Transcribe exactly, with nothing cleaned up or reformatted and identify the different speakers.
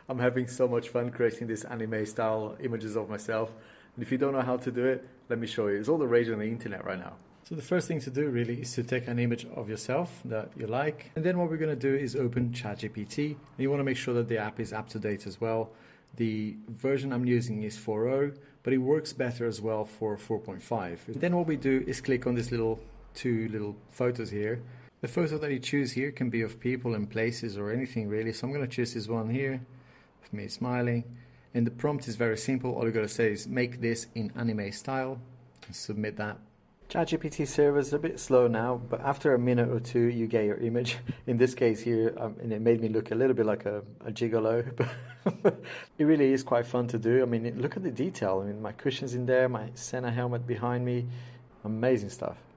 Speaker 1: I'm having so much fun creating these anime style images of myself. And if you don't know how to do it, let me show you. It's all the rage on the internet right now. So the first thing to do really is to take an image of yourself that you like. And then what we're going to do is open ChatGPT. And you want to make sure that the app is up to date as well. The version I'm using is four point oh, but it works better as well for four point five. Then what we do is click on this little two little photos here. The photo that you choose here can be of people and places or anything really. So I'm going to choose this one here of me smiling. And the prompt is very simple. All you got to say is make this in anime style and submit that. ChatGPT server is a bit slow now, but after a minute or two, you get your image. In this case here, um, and it made me look a little bit like a, a gigolo, but it really is quite fun to do. I mean, look at the detail. I mean, my cushion's in there, my Senna helmet behind me, amazing stuff.